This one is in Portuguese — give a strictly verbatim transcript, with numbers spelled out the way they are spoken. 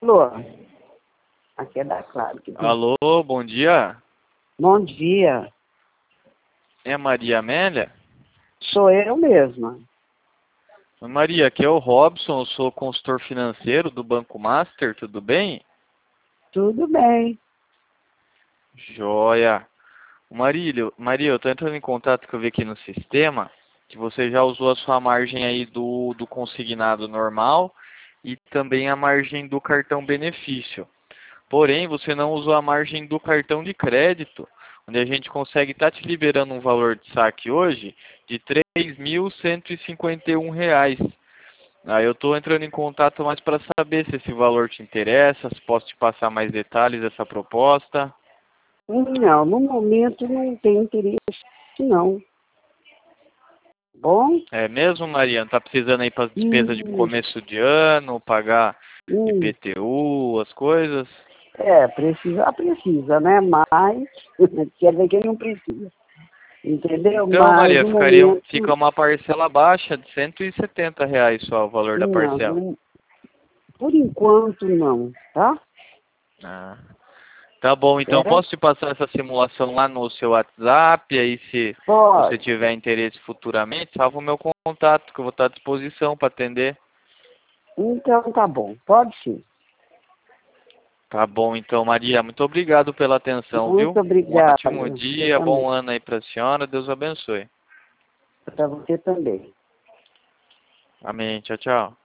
Alô? Aqui é da Claro. Que... Alô, bom dia. Bom dia. É Maria Amélia? Sou eu mesma. Maria, aqui é o Robson, eu sou consultor financeiro do Banco Master, tudo bem? Tudo bem. Joia. Marília, Maria, eu tô entrando em contato que eu vi aqui no sistema que você já usou a sua margem aí do, do consignado normal e também a margem do cartão benefício. Porém, você não usou a margem do cartão de crédito, onde a gente consegue estar te liberando um valor de saque hoje de três mil cento e cinquenta e um reais. Aí eu estou entrando em contato mais para saber se esse valor te interessa, se posso te passar mais detalhes dessa proposta. Não, no momento não tem interesse, não. Bom? É mesmo, Mariana? Tá precisando aí para despesa de Hum, começo de ano, pagar hum. I P T U, as coisas? É, precisa, precisa, né? Mas quer ver quem não precisa. Entendeu? Então, Mas Maria, no ficaria, um- momento, fica uma parcela baixa de cento e setenta reais só o valor da não, parcela. não. Por enquanto não, tá? Ah, tá bom, então Certo? posso te passar essa simulação lá no seu WhatsApp, aí se você Pode. tiver interesse futuramente, salva o meu contato, que eu vou estar à disposição para atender. Então tá bom, pode sim. Tá bom, então, Maria, muito obrigado pela atenção, Muito viu? Um obrigada. ótimo Você dia, também. bom ano aí para a senhora, Deus abençoe. Para você também. Amém, tchau, tchau.